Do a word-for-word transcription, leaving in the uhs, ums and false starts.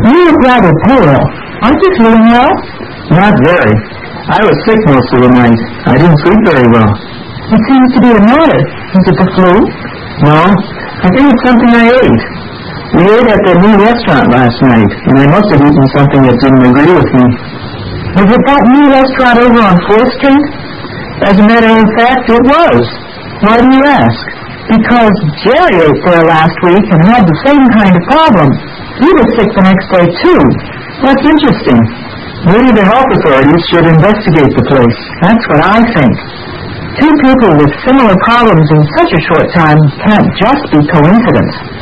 You look rather pale. Aren't you feeling well? Not very. I was sick most of the night. I didn't sleep very well. What seems to be the matter? Is it the flu? No, I think it's something I ate. We ate at the new restaurant last night, and I must have eaten something that didn't agree with me. Was it that new restaurant over on fourth Street? As a matter of fact, it was. Why do you ask? Because Jerry ate there last week and had the same kind of problem. He was sick the next day, too. That's interesting. Maybe the health authorities should investigate the place. That's what I think. Two people with similar problems in such a short time can't just be coincidence.